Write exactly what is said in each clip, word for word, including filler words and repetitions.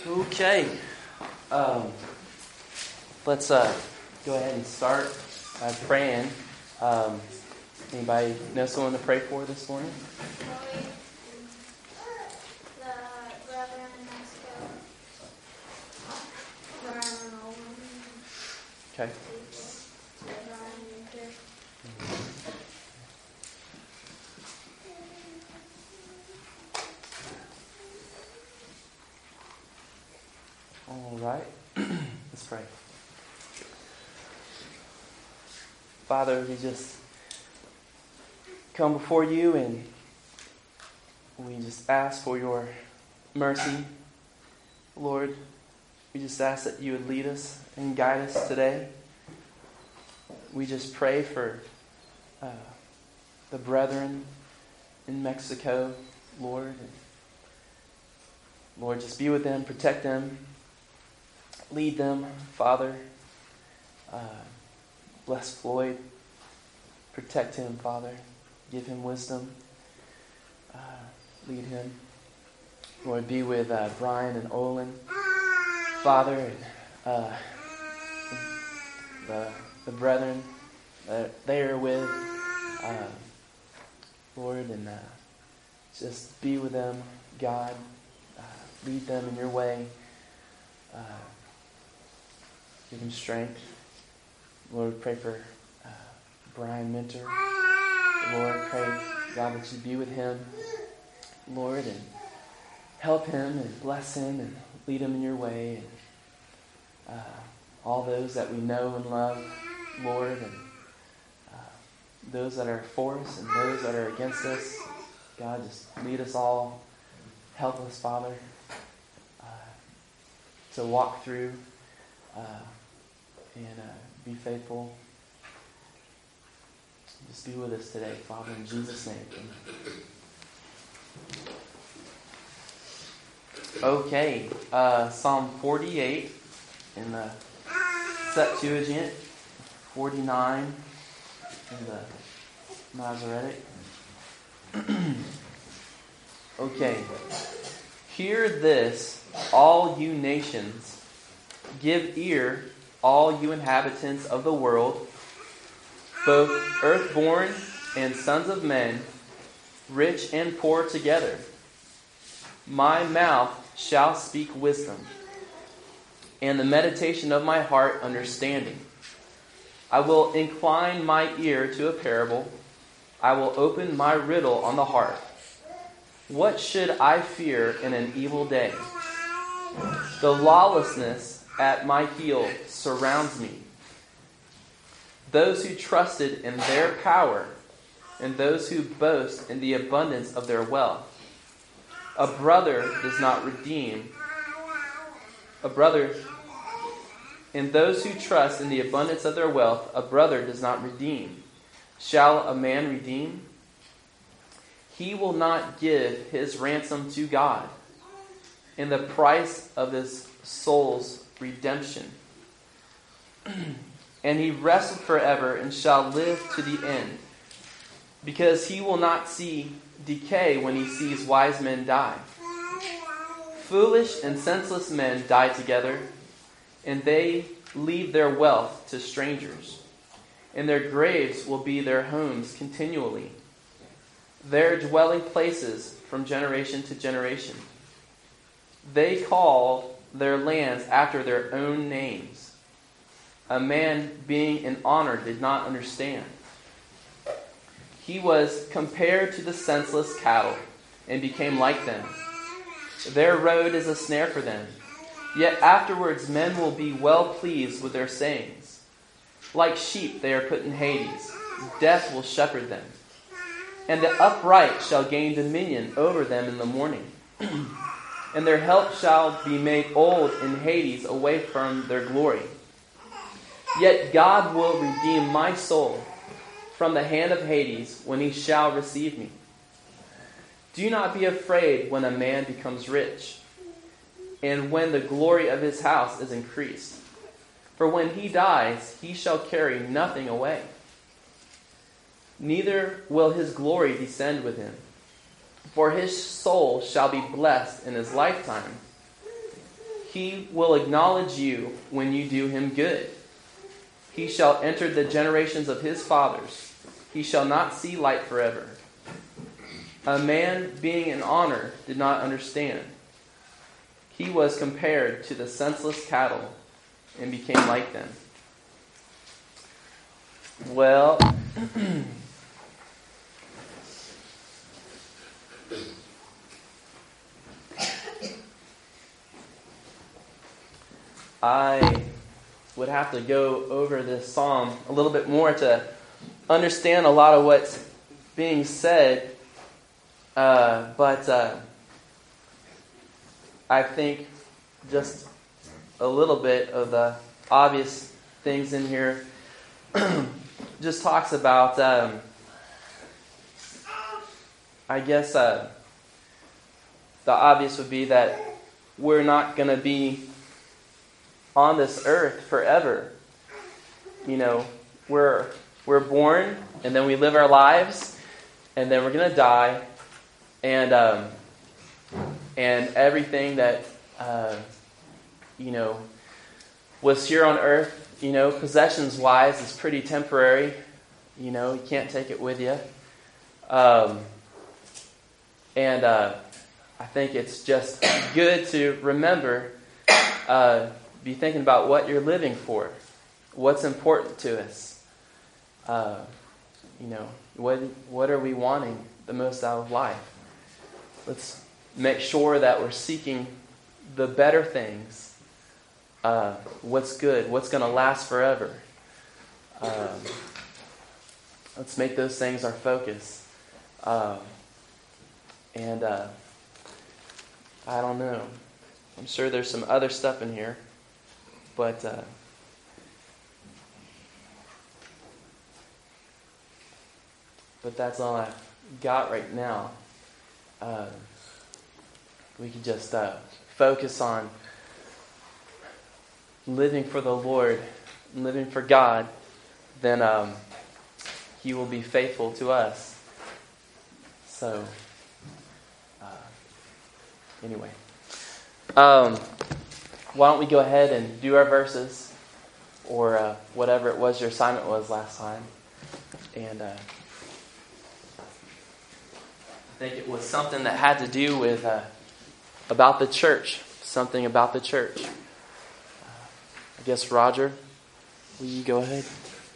Okay, um, let's uh, go ahead and start by praying. Um, anybody know someone to pray for this morning? Chloe, the brother in Mexico, Brian Owen, Okay. Brian Winter. All right, let's pray. Father, we just come before you and we just ask for your mercy. Lord, we just ask that you would lead us and guide us today. We just pray for uh, the brethren in Mexico, Lord. And Lord, just be with them, protect them, lead them, Father. Uh, bless Floyd. Protect him, Father. Give him wisdom. Uh, lead him. Lord, be with uh, Brian and Olin. Father, and uh, the, the brethren that they are with. Uh, Lord, and uh, just be with them, God. Uh, lead them in your way. Uh, give them strength. Lord, pray for uh, Brian Minter. Lord, pray, God, that you be with him, Lord, and help him and bless him and lead him in your way. And uh, all those that we know and love, Lord, and uh, those that are for us and those that are against us, God, just lead us all. Help us, Father, uh, to walk through uh, and uh, be faithful. Just be with us today, Father, in Jesus' name. Amen. Okay, uh, Psalm forty-eight in the Septuagint, forty-nine in the Masoretic. Okay. Hear this, all you nations. Give ear, all you inhabitants of the world, both earthborn and sons of men, rich and poor together. My mouth shall speak wisdom, and the meditation of my heart understanding. I will incline my ear to a parable. I will open my riddle on the harp. What should I fear in an evil day? The lawlessness at my heel surrounds me. Those who trusted in their power, and those who boast in the abundance of their wealth. A brother does not redeem. A brother, and those who trust in the abundance of their wealth, a brother does not redeem. Shall a man redeem? He will not give his ransom to God, and the price of his soul's redemption. And he rested forever and shall live to the end, because he will not see decay when he sees wise men die. Foolish and senseless men die together, and they leave their wealth to strangers, and their graves will be their homes continually, their dwelling places from generation to generation. They call their lands after their own names. A man being in honor did not understand. He was compared to the senseless cattle and became like them. Their road is a snare for them. Yet afterwards men will be well pleased with their sayings. Like sheep they are put in Hades. Death will shepherd them. And the upright shall gain dominion over them in the morning. And their help shall be made old in Hades away from their glory. Yet God will redeem my soul from the hand of Hades when he shall receive me. Do not be afraid when a man becomes rich, and when the glory of his house is increased. For when he dies, he shall carry nothing away. Neither will his glory descend with him. For his soul shall be blessed in his lifetime. He will acknowledge you when you do him good. He shall enter the generations of his fathers. He shall not see light forever. A man being in honor did not understand. He was compared to the senseless cattle and became like them. Well, I would have to go over this psalm a little bit more to understand a lot of what's being said. Uh, but uh, I think just a little bit of the obvious things in here just talks about, um, I guess uh, the obvious would be that we're not going to be on this earth forever. You know, we're we're born, and then we live our lives, and then we're going to die, and um, and everything that uh, you know was here on earth, you know, possessions wise, is pretty temporary. You know, you can't take it with you. Um, and uh, I think it's just good to remember. Uh, Be thinking about what you're living for, what's important to us. Uh, you know, what what are we wanting the most out of life? Let's make sure that we're seeking the better things. Uh, what's good? What's going to last forever? Um, let's make those things our focus. Uh, and uh, I don't know. I'm sure there's some other stuff in here. But uh, but that's all I've got right now. Uh, we can just uh, focus on living for the Lord, living for God. Then um, He will be faithful to us. So uh, anyway. Um, Why don't we go ahead and do our verses, or uh, whatever it was your assignment was last time. And uh, I think it was something that had to do with uh, about the church, something about the church. Uh, I guess, Roger, will you go ahead?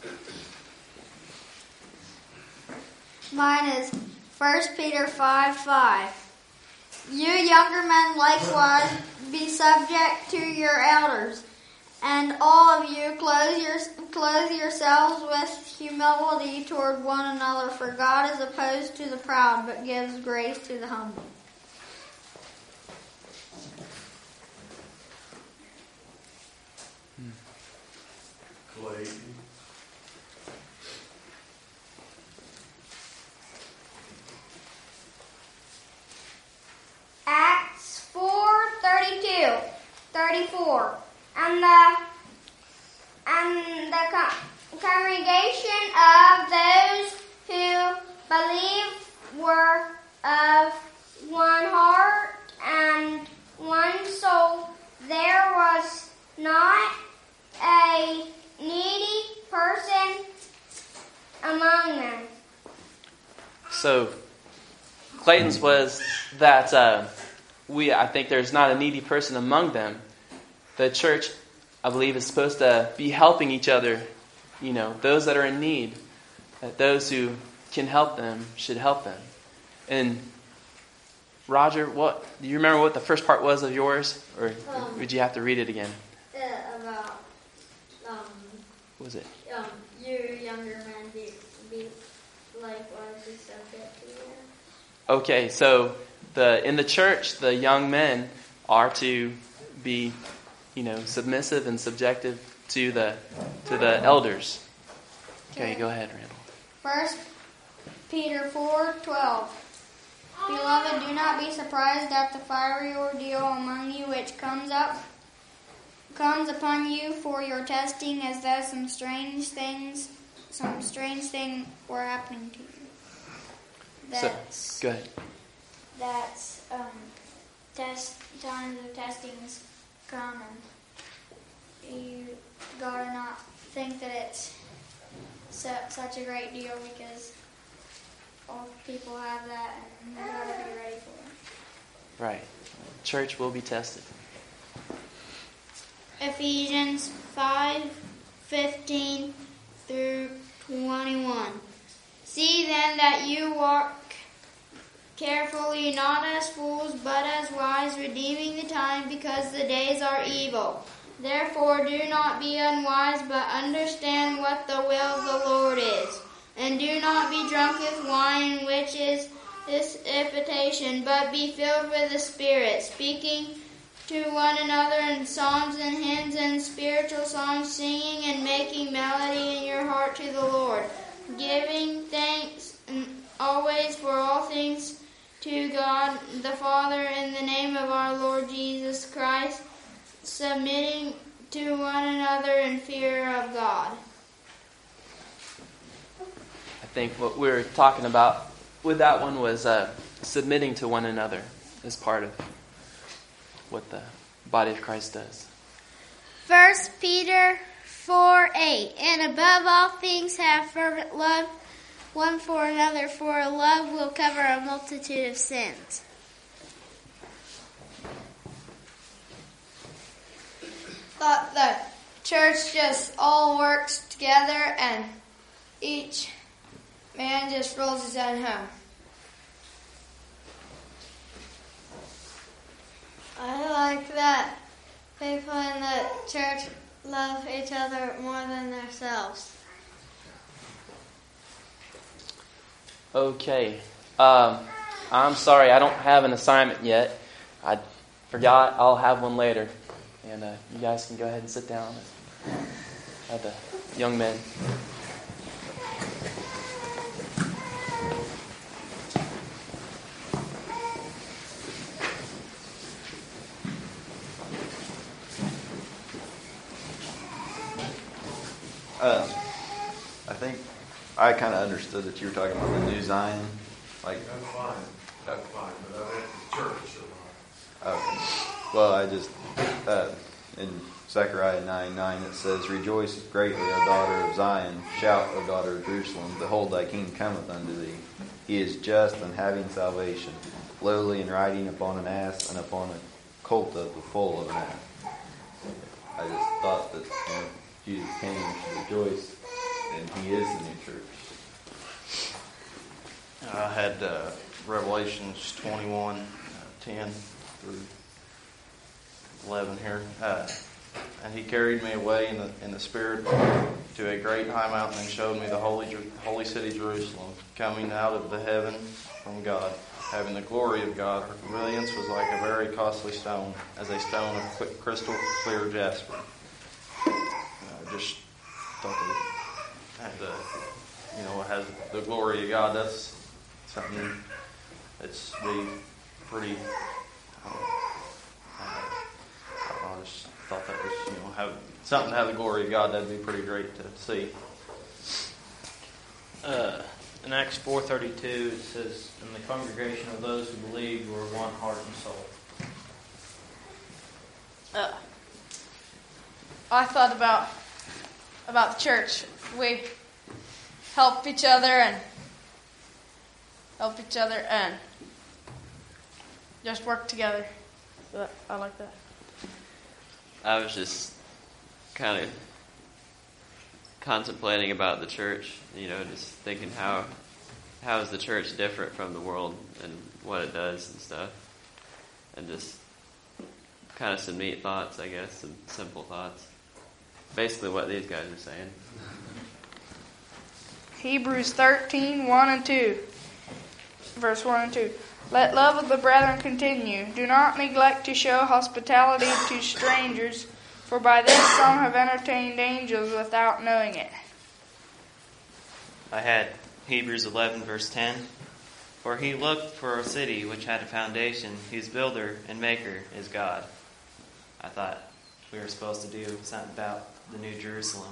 Mine is First Peter five five. You younger men likewise be subject to your elders, and all of you clothe, your, clothe yourselves with humility toward one another, for God is opposed to the proud, but gives grace to the humble. Clay. Acts four thirty-two, thirty-four, and the and the con- congregation of those who believed were of one heart and one soul. There was not a needy person among them. So, Clayton's was that uh, we, I think there's not a needy person among them. The church, I believe, is supposed to be helping each other, you know, those that are in need, that those who can help them should help them. And Roger, what do you remember what the first part was of yours? Or Um, would you have to read it again? Uh, about um, What was it? um, you younger men be, be likewise be subject to you. Okay, so the in the church, the young men are to be, you know, submissive and subjective to the to the elders. Okay, go ahead, Randall. First Peter four twelve. Beloved, do not be surprised at the fiery ordeal among you which comes up comes upon you for your testing, as though some strange things some strange thing were happening to you. That's So, go ahead. that's um test times of testings come, and you gotta not think that it's su- such a great deal, because all people have that, and you gotta be ready for it. Right. Church will be tested. Ephesians five fifteen through twenty-one. See then that you walk carefully, not as fools, but as wise, redeeming the time, because the days are evil. Therefore do not be unwise, but understand what the will of the Lord is. And do not be drunk with wine, which is dissipation, but be filled with the Spirit, speaking to one another in psalms and hymns and spiritual songs, singing and making melody in your heart to the Lord, giving thanks always for all things to God the Father in the name of our Lord Jesus Christ, submitting to one another in fear of God. I think what we were talking about with that one was uh, submitting to one another as part of what the body of Christ does. First Peter four eight. And above all things have fervent love one for another, for love will cover a multitude of sins. Thought the church just all works together and each man just rolls his own home. I like that people in the church love each other more than themselves. Okay. Um, I'm sorry, I don't have an assignment yet. I forgot. I'll have one later. And uh, you guys can go ahead and sit down. Have the young men. Uh, I think I kind of understood that you were talking about the New Zion. Like, That's fine. That's fine. But I meant the church. okay. Well, I just, uh, in Zechariah nine nine, it says, Rejoice greatly, O daughter of Zion. Shout, O daughter of Jerusalem. Behold, thy king cometh unto thee. He is just and having salvation, lowly and riding upon an ass and upon a colt of the foal of an ass. I just thought that, you know, Jesus came and should rejoice, and he is the new church. I had uh, Revelations twenty-one, uh, ten through eleven here. Uh, and he carried me away in the in the spirit to a great high mountain and showed me the holy holy city Jerusalem, coming out of the heaven from God, having the glory of God. Her brilliance was like a very costly stone, as a stone of crystal clear jasper. I just thought that it had the, you know, it has the glory of God. That's something that's be pretty. Uh, I don't know, I just thought that was, you know, have something to have the glory of God. That'd be pretty great to see. Uh, in Acts four thirty-two, it says, "And the congregation of those who believed were one heart and soul." Uh, I thought about about the church. We help each other and help each other and just work together. So that, I like that. I was just kind of contemplating about the church, you know, just thinking how how is the church different from the world and what it does and stuff, and just kind of some neat thoughts, I guess, some simple thoughts. Basically what these guys are saying. Hebrews thirteen, one and two. Verse one and two. Let love of the brethren continue. Do not neglect to show hospitality to strangers, for by this some have entertained angels without knowing it. I had Hebrews eleven, verse ten. For he looked for a city which had a foundation, whose builder and maker is God. I thought we were supposed to do something about the New Jerusalem.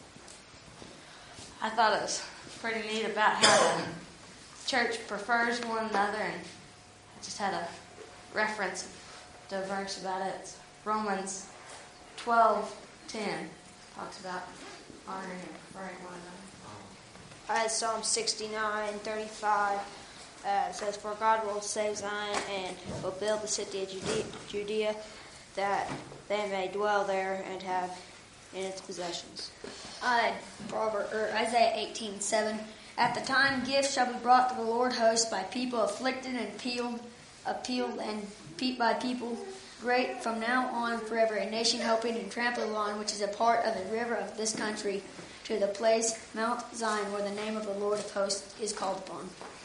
I thought it was pretty neat about how the church prefers one another, and I just had a reference to a verse about it. Romans twelve ten talks about honoring and referring one another. Uh, Psalm sixty-nine thirty-five uh, says, "For God will save Zion and will build the city of Judea, Judea, that they may dwell there and have in its possessions." Uh, Proverb, or Isaiah eighteen seven. At the time, gifts shall be brought to the Lord host by people afflicted and peeled, appealed and pe- by people great from now on forever. A nation hoping and trampled on, which is a part of the river of this country, to the place Mount Zion, where the name of the Lord of hosts is called upon.